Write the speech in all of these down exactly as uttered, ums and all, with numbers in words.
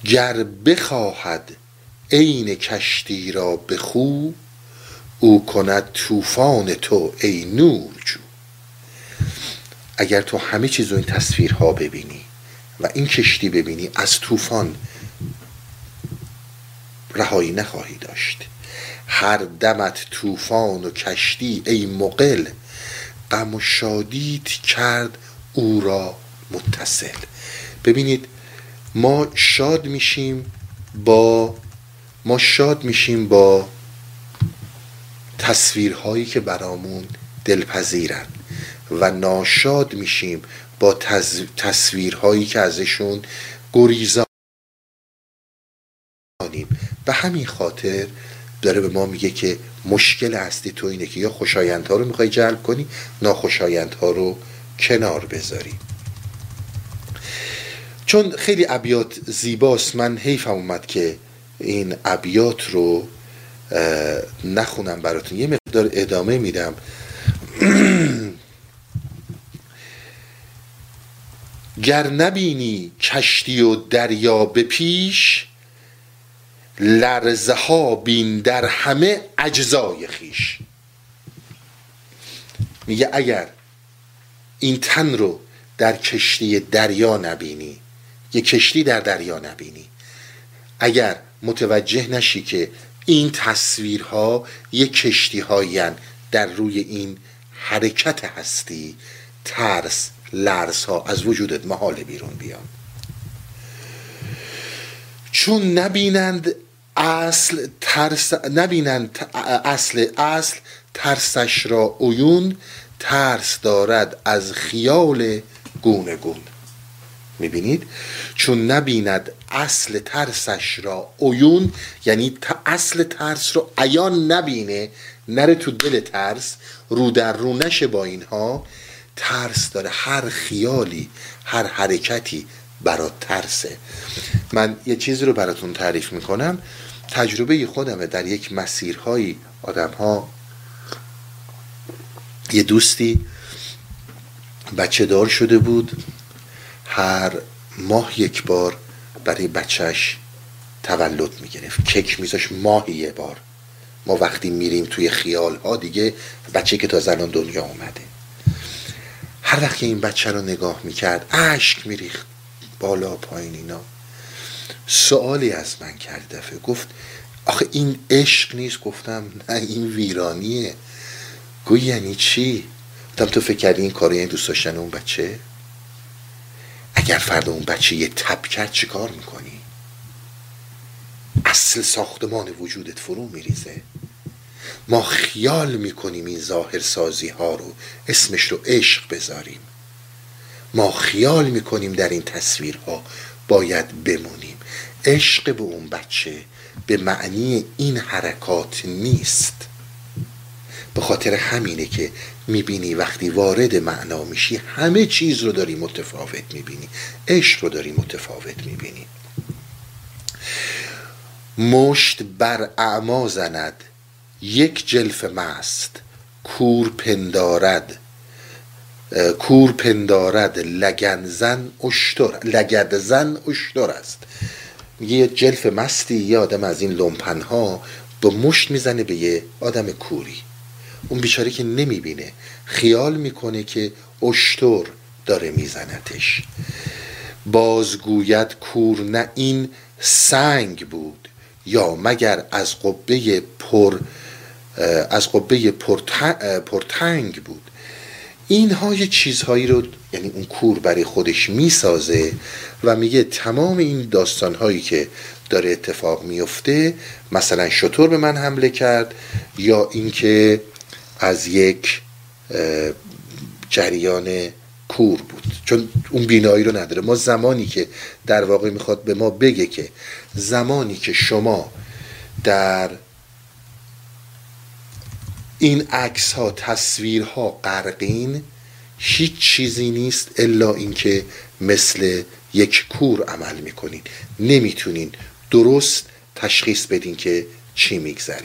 گر بخواهد عین کشتی را به خو، او کند طوفان تو ای نورجو. اگر تو همه چیز رو این تصویرها ببینی و این کشتی ببینی، از طوفان رهایی نخواهی داشت. هر دمت طوفان و کشتی ای مقل، غم و شادیت کرد او را متصل. ببینید ما شاد میشیم با ما شاد میشیم با تصویرهایی که برامون دلپذیرن و ناشاد میشیم با تصویرهایی که ازشون گریزانیم. به همین خاطر داره به ما میگه که مشکل اصلی تو اینه که یا خوشایندها رو میخوای جلب کنی، ناخوشایندها رو کنار بذاری. چون خیلی ابیات زیباست، من حیفم اومد که این ابیات رو نخونم براتون، یه مقدار ادامه میدم. گر نبینی کشتی و دریا به پیش، لرزه ها بین در همه اجزای خیش. میگه اگر این تن رو در کشتی دریا نبینی، یه کشتی در دریا نبینی، اگر متوجه نشی که این تصویرها یه کشتی هایین در روی این حرکت هستی، ترس، لرز ها از وجودت محال بیرون بیان. چون نبینند اصل ترس نبینند اصل اصل ترسش را عیون، ترس دارد از خیال گونه گون. میبینید؟ چون نبیند اصل ترسش را عیون، یعنی اصل ترس رو عیان نبینه، نره تو دل ترس، رو در رو نشه با اینها. ترس داره، هر خیالی، هر حرکتی برات ترسه. من یه چیزی رو براتون تعریف میکنم، تجربه خودمه. در یک مسیرهایی آدم ها، یه دوستی بچه دار شده بود، هر ماه یک بار برای بچهش تولد میگرفت، کیک میذاش ماهی یه بار. ما وقتی میریم توی خیال ها دیگه، بچه که تا زنان دنیا اومده، هر وقت که این بچه رو نگاه میکرد اشک میریخت بالا پایین اینا. سوالی از من کرد دفعه، گفت آخه این عشق نیست؟ گفتم نه، این ویرانیه. گوی یعنی چی؟ گفتم تو فکر کردی این کاری این دوست داشتن اون بچه؟ اگر فردا اون بچه یه تب کرد چی کار میکنی؟ اصل ساختمان وجودت فرو میریزه. ما خیال میکنیم این ظاهرسازی ها رو اسمش رو عشق بذاریم، ما خیال میکنیم در این تصویرها باید بمونیم. عشق به اون بچه به معنی این حرکات نیست. به خاطر همینه که میبینی وقتی وارد معنا میشی همه چیز رو داری متفاوت میبینی، عشق رو داری متفاوت میبینی. مشت بر اعما زند یک جلف مست، کور پندارد کور پندارد لگنزن اشتر لگدزن اشتر است. میگه یه جلف مستی، یه آدم از این لومپنها با مشت میزنه به یه آدم کوری. اون بیچاره که نمیبینه، خیال میکنه که اشتر داره میزنتش. بازگوید کور نه این سنگ بود، یا مگر از قبه پر از قبه پرتنگ بود. اینها یه چیزهایی رو، یعنی اون کور برای خودش میسازه و میگه تمام این داستانهایی که داره اتفاق میفته، مثلا شتر به من حمله کرد، یا اینکه از یک جریان کور بود، چون اون بینایی رو نداره. ما زمانی که در واقع میخواد به ما بگه که زمانی که شما در این عکس ها، تصویر ها غرقین، هیچ چیزی نیست الا اینکه مثل یک کور عمل میکنین، نمیتونین درست تشخیص بدین که چی میگذره.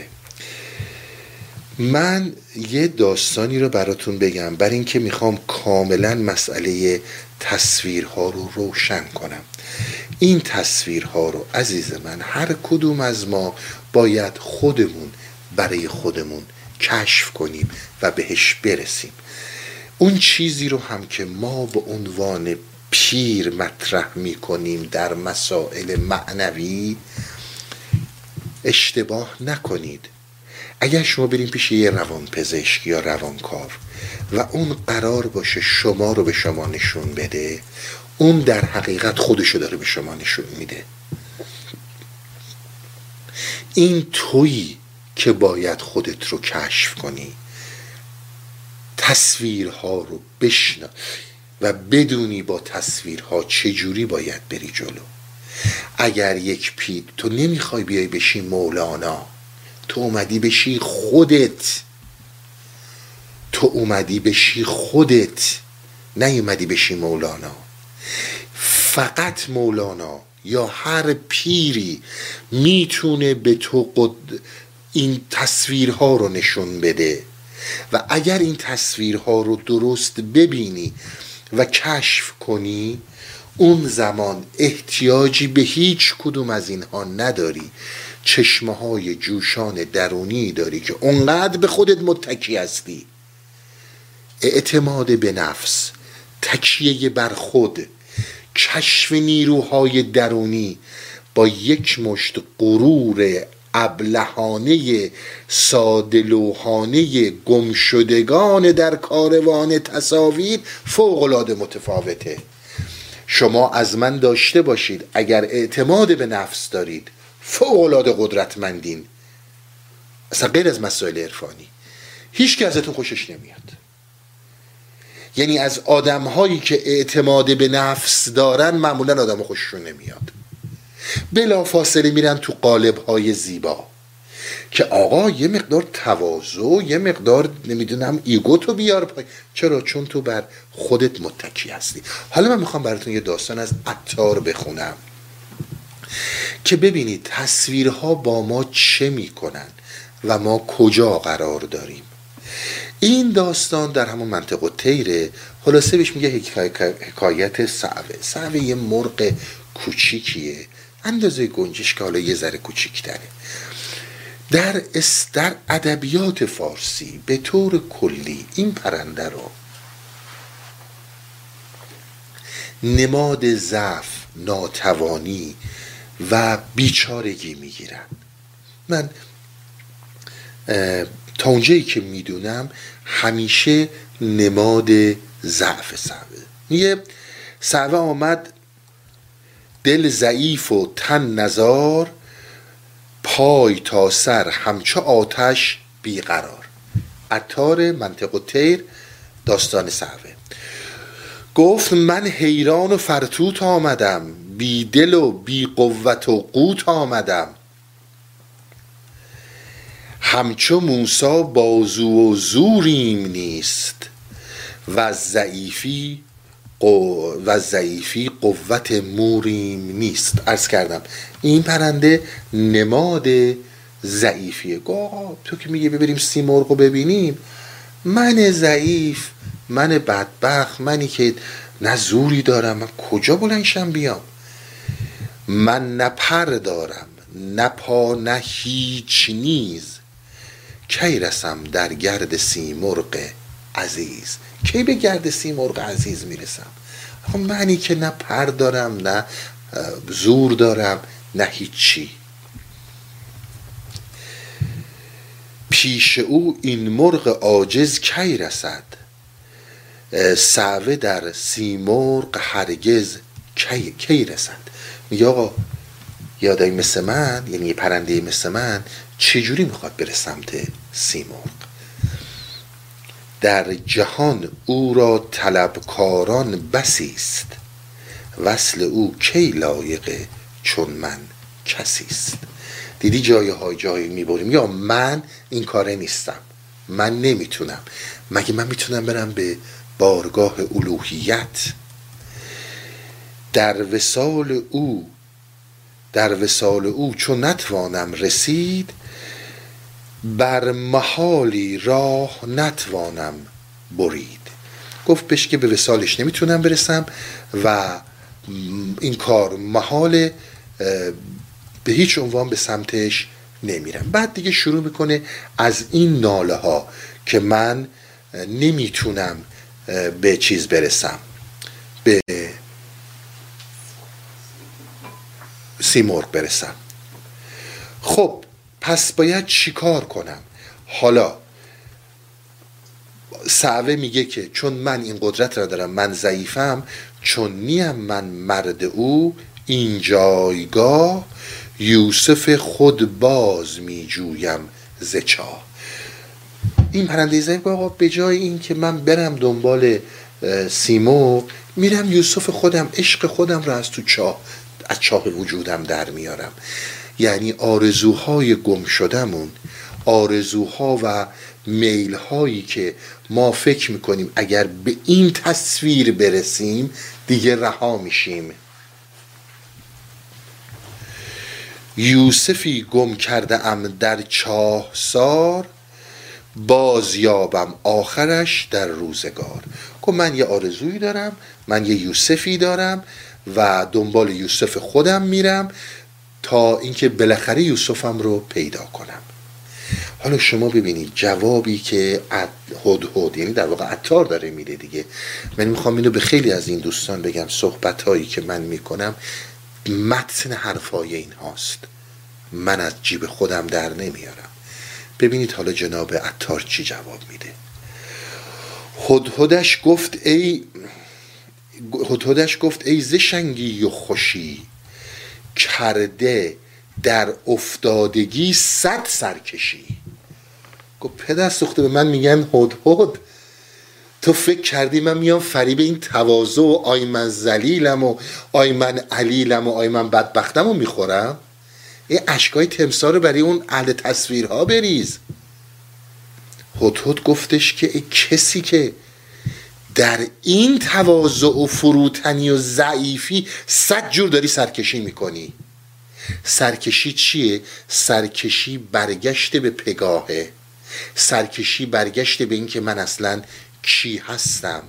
من یه داستانی رو براتون بگم برای اینکه میخوام کاملا مسئله تصویرها رو روشن کنم. این تصویرها رو عزیز من هر کدوم از ما باید خودمون برای خودمون کشف کنیم و بهش برسیم. اون چیزی رو هم که ما به عنوان پیر مطرح می کنیم در مسائل معنوی اشتباه نکنید. اگر شما بریم پیش یه روانپزشک یا روانکاو و اون قرار باشه شما رو به شما نشون بده، اون در حقیقت خودشو داره به شما نشون میده. این تویی که باید خودت رو کشف کنی، تصویرها رو بشناسی و بدونی با تصویرها چجوری باید بری جلو. اگر یک پیر، تو نمیخوای بیای بشی مولانا، تو اومدی بشی خودت، تو اومدی بشی خودت، نیومدی بشی مولانا. فقط مولانا یا هر پیری میتونه به تو قد... این تصویرها رو نشون بده و اگر این تصویرها رو درست ببینی و کشف کنی، اون زمان احتیاجی به هیچ کدوم از اینها نداری. چشمه های جوشان درونی داری که اونقدر به خودت متکی هستی. اعتماد به نفس، تکیه بر خود، کشف نیروهای درونی با یک مشت غرور ابلهانه سادلوحانه گمشدگان در کاروان تصاویر فوق‌العاده متفاوته. شما از من داشته باشید، اگر اعتماد به نفس دارید فوق‌العاده قدرتمندین، اصلا غیر از مسائل عرفانی هیچ که ازتون خوشش نمیاد. یعنی از آدم هایی که اعتماد به نفس دارن معمولا آدم خوششون نمیاد، بلا فاصله میرن تو قالب های زیبا که آقا یه مقدار تواضع، یه مقدار نمیدونم ایگو تو بیار پای. چرا؟ چون تو بر خودت متکی هستی. حالا من میخوام براتون یه داستان از عطار بخونم که ببینید تصویرها با ما چه میکنن و ما کجا قرار داریم. این داستان در همون منطقه الطیره. خلاصه بهش میگه حکایت صعوه. صعوه یه مرغ کوچیکیه، اندازه گنجش که حالا یه ذره کوچیک‌تره. در در ادبیات فارسی به طور کلی این پرنده رو نماد ضعف، ناتوانی و بیچارگی میگیرن. من تا اونجایی که میدونم همیشه نماد ضعف صعوه. میگه صعوه آمد دل ضعیف و تن نزار، پای تا سر همچو آتش بیقرار. عطار منطق الطیر، داستان صعوه. گفت من حیران و فرتوت آمدم، بی دل و بی قوت و قوت آمدم، همچو موسی بازو و زوریم نیست، و ضعیفی و ضعیفی قوت موریم نیست. عرض کردم این پرنده نماد ضعیفیه. آقا تو که میگه ببریم سیمرغ رو ببینیم، من ضعیف، من بدبخت، منی که نه زوری دارم، من کجا بلندشم بیام؟ من نه پر دارم نه پا نه هیچ نیز، کی رسم در گرد سیمرغ عزیز. کی به گرد سیمرغ عزیز میرسم؟ منی که نه پر دارم نه زور دارم نه هیچی. پیش او این مرغ عاجز کی رسد، صعوه در سیمرغ هرگز کی, کی رسد. میگه آقا یه آدمی مثل من، یعنی یه پرنده مثل من، چجوری میخواد بره سمت سیمرغ؟ در جهان او را طلبکاران بسیست، وصل او کی لایق چون من کسیست. دیدی جای های جایی میبریم یا من این کاره نیستم، من نمیتونم. مگه من میتونم برم به بارگاه الوهیت؟ در وصال او در وصال او چون نتوانم رسید، بر محالی راه نتوانم برید. گفت بهش که به وصالش نمیتونم برسم و این کار محاله، به هیچ عنوان به سمتش نمیرم. بعد دیگه شروع میکنه از این ناله ها که من نمیتونم به چیز برسم، به سیمرغ برسم. خب پس باید چیکار کنم؟ حالا صعوه میگه که چون من این قدرت را دارم، من ضعیفم، چون نیم من مرد او، این جایگاه یوسف خود باز میجویم ز چاه. این پرنده ضعیف آقا به جای این که من برم دنبال سیمرغ، میرم یوسف خودم، عشق خودم را از تو چاه، از چاه وجودم در میارم. یعنی آرزوهای گم شدمون، آرزوها و میلهایی که ما فکر میکنیم اگر به این تصویر برسیم دیگه رها میشیم. یوسفی گم کرده ام در چاه سار، باز یابم آخرش در روزگار. که من یه آرزویی دارم، من یه یوسفی دارم و دنبال یوسف خودم میرم تا اینکه بالاخره یوسفم رو پیدا کنم. حالا شما ببینید جوابی که هدهد، یعنی در واقع عطار داره میده دیگه. من میخوام اینو به خیلی از این دوستان بگم، صحبت هایی که من میکنم متن حرفای این هاست، من از جیب خودم در نمیارم. ببینید حالا جناب عطار چی جواب میده. هدهدش گفت ای هدهدش گفت ای ز شنگی و خوشی، کرده در افتادگی صد سرکشی. گفت پدر سوخته به من میگن هدهد، تو فکر کردی من میام فریب این تواضع و آی من ذلیلم و آی من علیلم و آی من بدبختم رو میخورم؟ این اشکای تمسار رو برای اون اهل تصویرها بریز. هدهد گفتش که ای کسی که در این تواضع و فروتنی و ضعیفی صد جور داری سرکشی میکنی. سرکشی چیه؟ سرکشی برگشته به پگاهه، سرکشی برگشته به این که من اصلا کی هستم.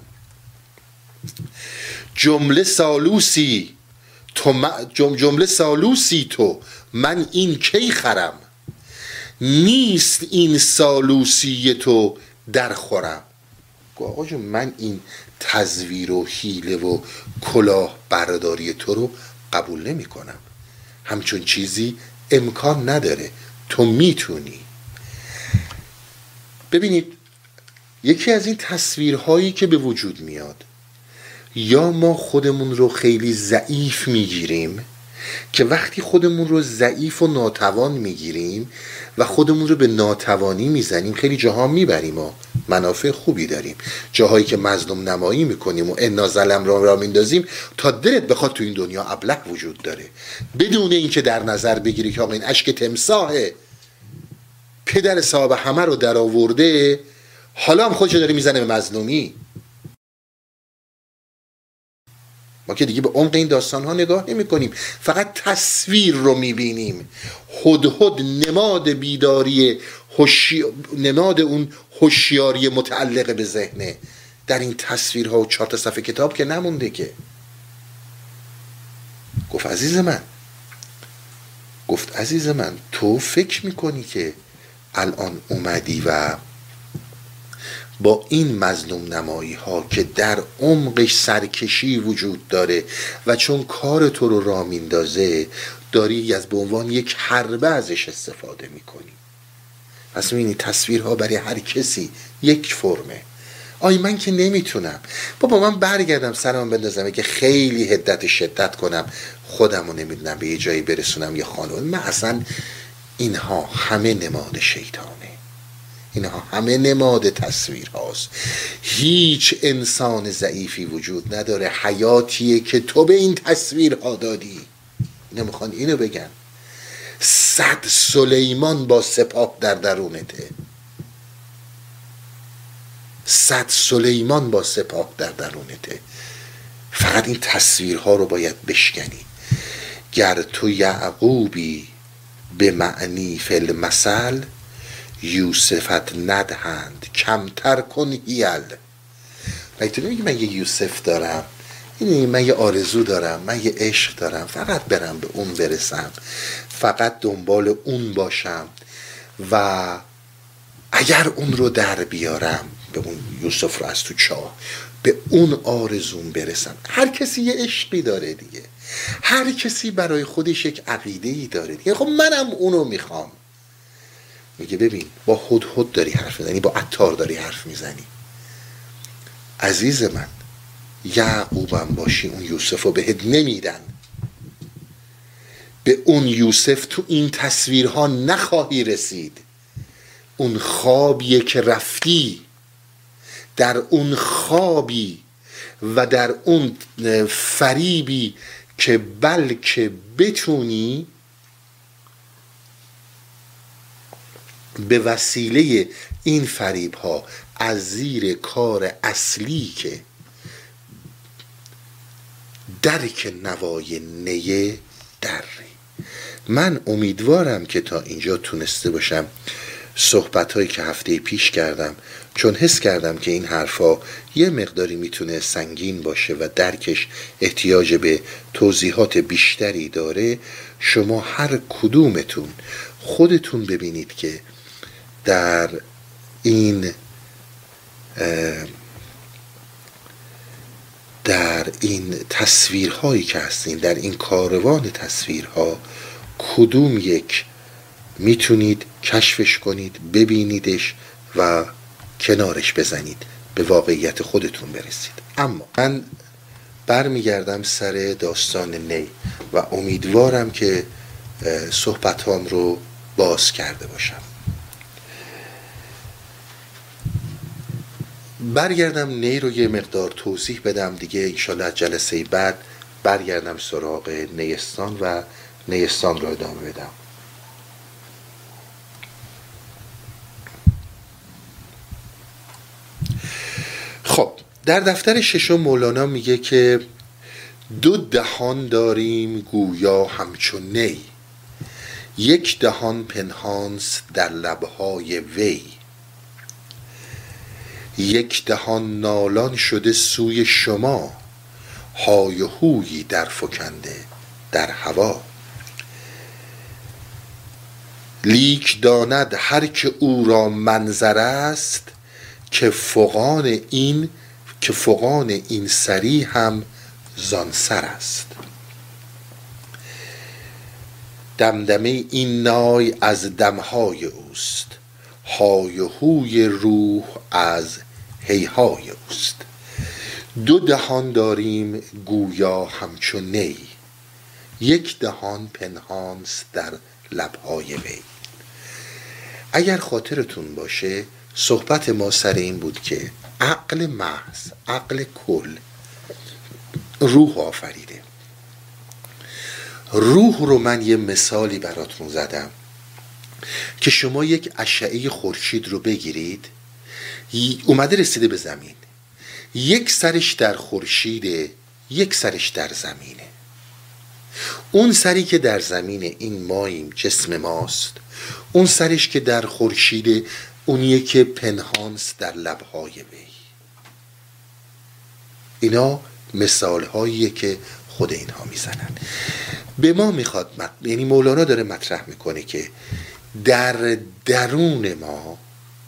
جمله سالوسی تو جمله سالوسی تو من این کی خرم، نیست این سالوسی تو در خورم. آقا جون من این تزویر و حیله و کلاه برداری تو رو قبول نمی کنم، همچون چیزی امکان نداره، تو میتونی. ببینید یکی از این تصویرهایی که به وجود میاد، یا ما خودمون رو خیلی ضعیف میگیریم که وقتی خودمون رو ضعیف و ناتوان میگیریم و خودمون رو به ناتوانی میزنیم خیلی جاها میبریم و منافع خوبی داریم، جاهایی که مظلوم نمایی میکنیم و انا ظلم را را میندازیم تا دلت بخواد تو این دنیا ابله وجود داره، بدون اینکه در نظر بگیری که آقا این اشک تمساحه پدر صاحب همه رو در آورده، حالا هم خودشو داره میزنه به مظلومی. ما که دیگه به عمق این داستان ها نگاه نمی کنیم، فقط تصویر رو می بینیم. هدهد نماد بیداری هوشی... نماد اون هوشیاری متعلق به ذهنه. در این تصویرها و چهار تا صفحه کتاب که نمونده که. گفت عزیز من گفت عزیز من تو فکر میکنی که الان اومدی و با این مظلوم نمایی ها که در عمقش سرکشی وجود داره و چون کار تو رو راه میندازه داری از به عنوان یک حربه ازش استفاده میکنی. پس میبینی تصویرها برای هر کسی یک فرمه. آی من که نمیتونم بابا، من برگردم سرم بندازم که خیلی حدت شدت کنم خودم رو نمیدونم به یه جایی برسونم یا خانواده من، اصلا اینها همه نماد شیطانه، اینها همه نماد تصویر هاست. هیچ انسان ضعیفی وجود نداره، حیاتیه که تو به این تصویرها دادی. اینا میخوان اینو بگن صد سلیمان با سپاه در درونته، صد سلیمان با سپاه در درونته. فقط این تصویرها رو باید بشکنی. گر تو یعقوبی به معنی فی المثل، یوسفت ندهند کمتر کن هیل. تو نمیگی من یه یوسف دارم، این من یه آرزو دارم، من یه عشق دارم، فقط برم به اون برسم، فقط دنبال اون باشم و اگر اون رو در بیارم، به اون یوسف رو از تو چاه، به اون آرزوم برسم. هر کسی یه عشقی داره دیگه، هر کسی برای خودش یک عقیده‌ای داره دیگه. خب منم اونو میخوام. میگه ببین با هدهد داری حرف میزنی، با عطار داری حرف میزنی. عزیز من، یعقوبم باشی اون یوسف رو بهت نمیدن. به اون یوسف تو این تصویرها نخواهی رسید. اون خوابیه که رفتی، در اون خوابی و در اون فریبی که بلکه بتونی به وسیله این فریب ها از زیر کار اصلی که درک نوای نیه دری. من امیدوارم که تا اینجا تونسته باشم صحبت هایی که هفته پیش کردم، چون حس کردم که این حرفا یه مقداری میتونه سنگین باشه و درکش احتیاج به توضیحات بیشتری داره، شما هر کدومتون خودتون ببینید که در این در این تصویرهایی که هستین، در این کاروان تصویرها، کدوم یک میتونید کشفش کنید، ببینیدش و کنارش بزنید، به واقعیت خودتون برسید. اما من برمیگردم سر داستان نی و امیدوارم که صحبتام رو باز کرده باشم. برگردم نی رو یه مقدار توضیح بدم دیگه، انشالله جلسه بعد برگردم سراغ نیستان و نیستان رو ادامه بدم. خب در دفتر ششم مولانا میگه که دو دهان داریم گویا همچون نی، یک دهان پنهانست در لبهای وی، یک دهان نالان شده سوی شما، های و هویی در فکنده در هوا. لیک داند هر که او را منظر است، که فغان این که فغان این سری هم زان سر است. دمدمه این نای از دمهای اوست، های و هوی روح از هیهای اوست. دو دهان داریم گویا همچون نی، یک دهان پنهانست در لبهای وی. اگر خاطرتون باشه صحبت ما سر این بود که عقل محض، عقل کل، روح آفریده. روح رو من یه مثالی براتون زدم که شما یک اشعه خورشید رو بگیرید، اومده رسیده به زمین، یک سرش در خورشیده، یک سرش در زمینه. اون سری که در زمینه این ماییم، جسم ماست. اون سرش که در خورشیده اونیه که پنهانست در لبهای وی. اینا مثال هاییه که خود اینها میزنن. به ما میخواد مط... یعنی مولانا داره مطرح میکنه که در درون ما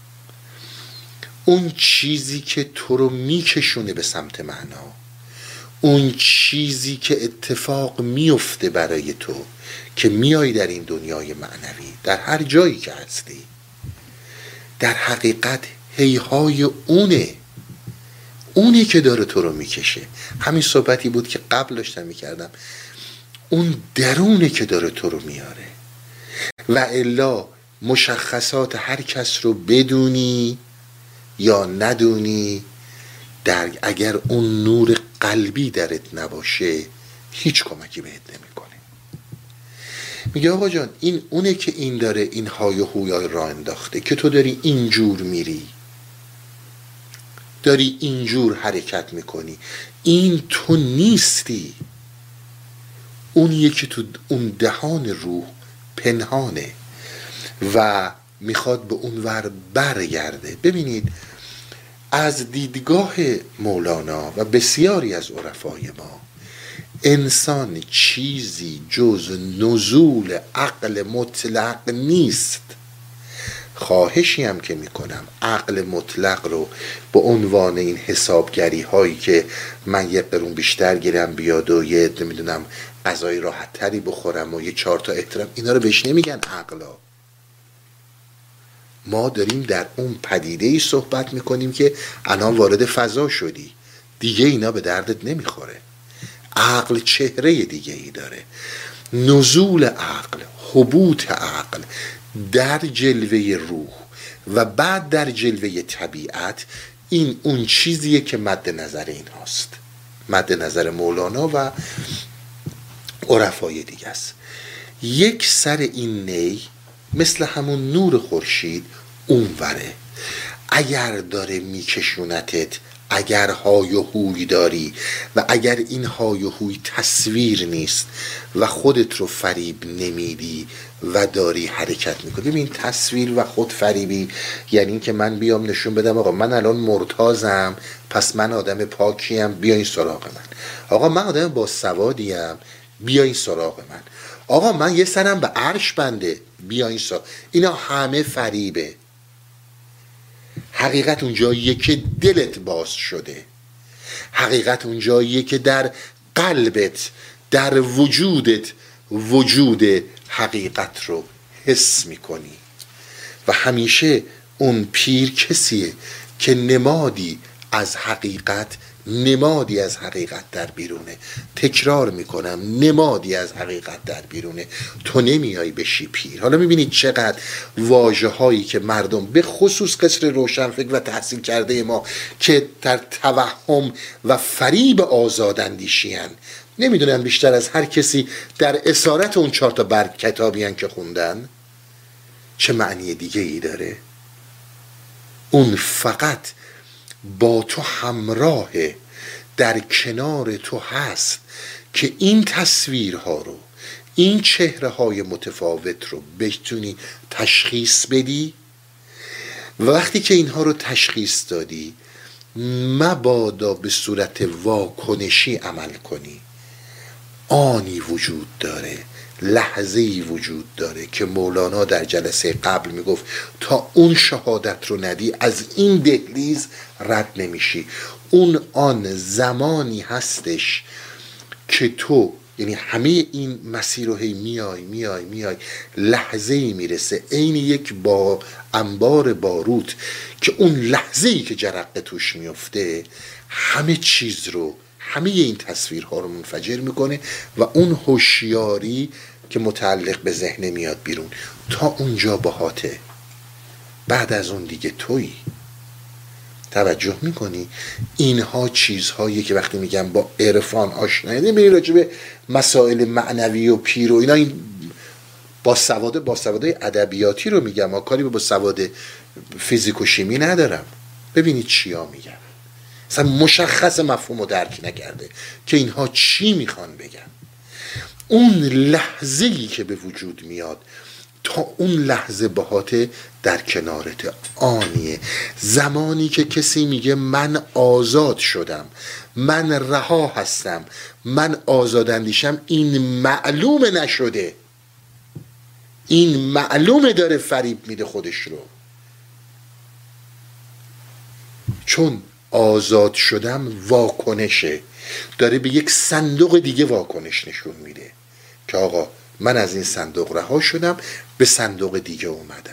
اون چیزی که تو رو میکشونه به سمت معنا، اون چیزی که اتفاق میفته برای تو که میای در این دنیای معنوی، در هر جایی که هستی، در حقیقت هیهای اونه اونی که داره تو رو میکشه. همین صحبتی بود که قبل داشتم میکردم، اون درونه که داره تو رو میاره. و الا مشخصات هر کس رو بدونی یا ندونی، در اگر اون نور قلبی درت نباشه هیچ کمکی بهت نمیکنه. میگه آقا جان این اونه که این داره این های و هویای را انداخته که تو داری اینجور میری، داری اینجور حرکت میکنی. این تو نیستی، اونیه که تو اون دهان روح پنهانه و میخواد به اون ور برگرده. ببینید از دیدگاه مولانا و بسیاری از عرفای ما انسان چیزی جز نزول عقل مطلق نیست. خواهشی هم که میکنم عقل مطلق رو به عنوان این حسابگری هایی که من یه قرون بیشتر گیرم بیاد و یه نمیدونم غذای راحت تری بخورم و یه چهار تا احترام، اینا رو بهش نمیگن عقلا. ما داریم در اون پدیده ای صحبت میکنیم که الان وارد فضا شدی، دیگه اینا به دردت نمیخوره. عقل چهره دیگه ای داره. نزول عقل، حبوط عقل در جلوه روح و بعد در جلوه طبیعت، این اون چیزیه که مد نظر این هاست، مد نظر مولانا و عرفای دیگه است. یک سر این نی مثل همون نور خورشید اونوره، اگر داره میکشونتت، اگر های و هوی داری و اگر این های و هوی تصویر نیست و خودت رو فریب نمیدی و داری حرکت میکنی. این تصویر و خود فریبی یعنی این که من بیام نشون بدم آقا من الان مرتازم، پس من آدم پاکیم، بیاین سراغ من. آقا من آدم با سوادیم، بیاین سراغ من. آقا من یه سرم به عرش بنده، بیاین سراغ. اینا همه فریبه. حقیقت اون جاییه که دلت باز شده، حقیقت اون جاییه که در قلبت، در وجودت وجود حقیقت رو حس میکنی. و همیشه اون پیر کسیه که نمادی از حقیقت، نمادی از حقیقت در بیرونه. تکرار میکنم، نمادی از حقیقت در بیرونه. تو نمیای بشی پیر. حالا میبینید چقدر واژه هایی که مردم به خصوص قشر روشنفکر و تحصیل کرده ما که در توهم و فریب آزاداندیشی هن، نمیدونم بیشتر از هر کسی در اسارت اون چهار تا برگ کتابی هن که خوندن چه معنی دیگه ای داره. اون فقط با تو همراهه، در کنار تو هست که این تصویرها رو، این چهره های متفاوت رو بتونی تشخیص بدی. و وقتی که اینها رو تشخیص دادی مبادا به صورت واکنشی عمل کنی. آنی وجود داره، لحظه‌ای وجود داره که مولانا در جلسه قبل میگفت تا اون شهادت رو ندی از این دهلیز رد نمیشی. اون آن زمانی هستش که تو، یعنی همه این مسیر رو هی میای میای میای لحظه‌ای میرسه عین یک با انبار باروت که اون لحظه‌ای که جرقه توش میفته همه چیز رو، همه این تصویرها رو منفجر میکنه و اون هوشیاری که متعلق به ذهن میاد بیرون. تا اونجا باهاته، بعد از اون دیگه تویی. توجه میکنی؟ اینها چیزهایی که وقتی میگم با عرفان آشنایی، نمیری راجع به مسائل معنوی و پیر و اینا، این با سواد با سوادهای ادبیاتی رو میگم، ما کاری با سواد فیزیک و شیمی ندارم. ببینید چیا میگم، اصلا مشخص مفهوم رو درک نکرده که اینها چی میخوان بگن. اون لحظه‌ای که به وجود میاد تا اون لحظه باهاته، در کنارت، آنیه. زمانی که کسی میگه من آزاد شدم، من رها هستم، من آزاداندیشم، این معلومه نشده، این معلومه داره فریب میده خودش رو. چون آزاد شدم واکنشه، داره به یک صندوق دیگه واکنش نشون میده که آقا من از این صندوق رها شدم، به صندوق دیگه اومدم.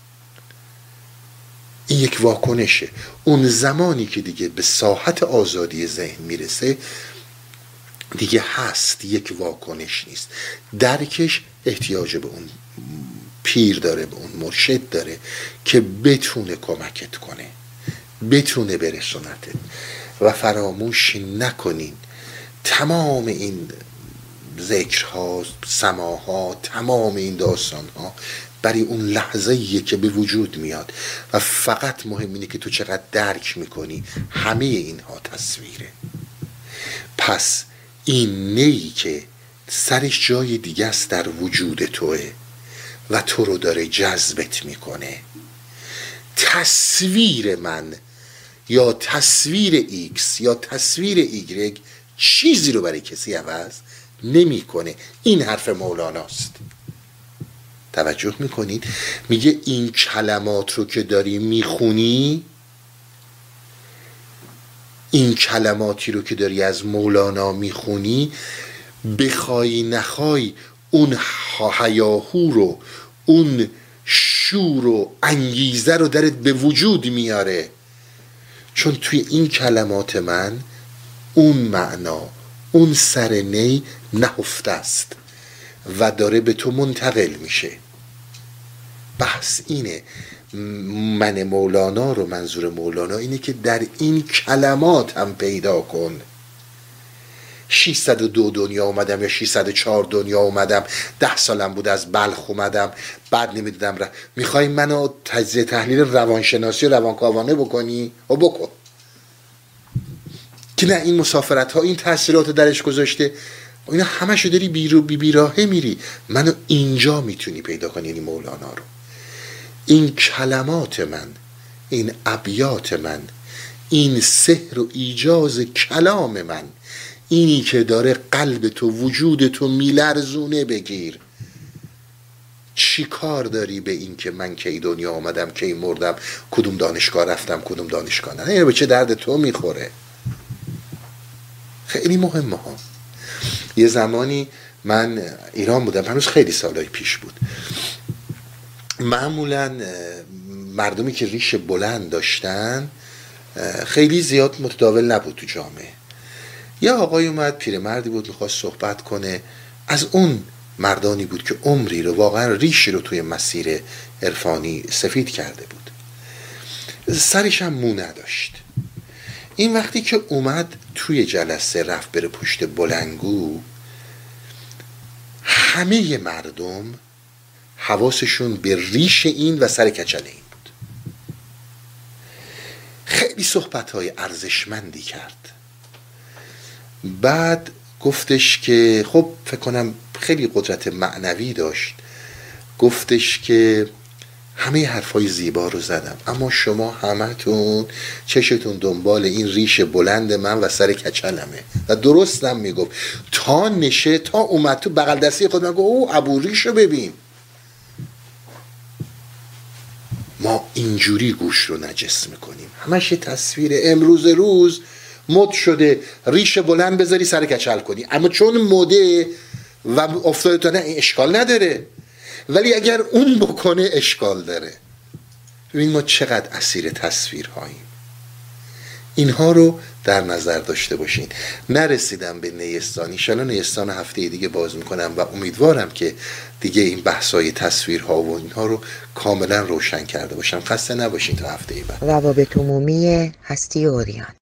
این یک واکنشه. اون زمانی که دیگه به ساحت آزادی ذهن میرسه دیگه هست، یک واکنش نیست. درکش احتیاج به اون پیر داره، به اون مرشد داره که بتونه کمکت کنه، بتونه برسونتت. و فراموش نکنین تمام این ذکرها، سماها، تمام این داستانها برای اون لحظه‌ایه که به وجود میاد و فقط مهم اینه که تو چقدر درک میکنی. همه اینها تصویره. پس این نیی که سرش جای دیگه است در وجود توه و تو رو داره جذبت میکنه. تصویر من یا تصویر ایکس یا تصویر ایگرگ چیزی رو برای کسی عوض نمیکنه. این حرف مولاناست. توجه میکنید؟ میگه این کلمات رو که داری میخونی، این کلماتی رو که داری از مولانا میخونی، بخوای نخوای اون هیاهو رو، اون شور و انگیزه رو درت به وجود میاره. چون توی این کلمات من اون معنا، اون سر نی نهفته است و داره به تو منتقل میشه. بحث اینه. من مولانا رو، منظور مولانا اینه که در این کلمات هم پیدا کن. ششصد و دو دنیا اومدم یا ششصد و چهار دنیا اومدم، ده سالم بود از بلخ اومدم، بعد نمیدونم ر... میخوای منو تجزیه تحلیل روانشناسی و روانکاوانه بکنی؟ و بکن که نه، این مسافرت ها این تاثیرات درش گذاشته، اینا همشو داری بیرو بی بیراهه میری. منو اینجا میتونی پیدا کنی، یعنی مولانا رو. این کلمات من، این ابیات من، این سحر و ایجاز کلام من، اینی که داره قلب تو، وجود تو میلرزونه، بگیر. چی کار داری به این که من کی دنیا آمدم، کی مردم، کدوم دانشگاه رفتم، کدوم دانشگاه نه؟ این به چه درد تو میخوره؟ خیلی مهمه ها. یه زمانی من ایران بودم، هنوز خیلی سالهای پیش بود، معمولا مردمی که ریش بلند داشتن خیلی زیاد متداول نبود تو جامعه. یه آقای اومد، پیرمردی بود، میخواست صحبت کنه، از اون مردانی بود که عمری رو، واقعا ریشی رو توی مسیر عرفانی سفید کرده بود، سرش هم مو نداشت. این وقتی که اومد توی جلسه رفت بره پشت بلنگو، همه مردم حواسشون به ریش این و سر کچل این بود. خیلی صحبت‌های ارزشمندی کرد. بعد گفتش که خب فکر کنم خیلی قدرت معنوی داشت، گفتش که همه حرفای زیبا رو زدم، اما شما همتون چشتون دنبال این ریش بلند من و سر کچلمه. و درستم میگفت. تا نشه، تا اومد تو بغل دستی خود من گفت او ابو ریش رو ببین. ما اینجوری گوش رو نجس میکنیم. همش تصویر. امروز روز مد شده ریش بلند بذاری سر کچل کنی، اما چون مده و افتاده تا نه، این اشکال نداره، ولی اگر اون بکنه اشکال داره. ببین ما چقدر اسیر تصویرهاییم. اینها رو در نظر داشته باشین. نرسیدم به نیستان، انشالله نیستان هفته دیگه باز میکنم و امیدوارم که دیگه این بحثای تصویرها و اینها رو کاملا روشن کرده باشم. خسته نباشین تا هفته بعد. روابط عمومی هستی اوریان.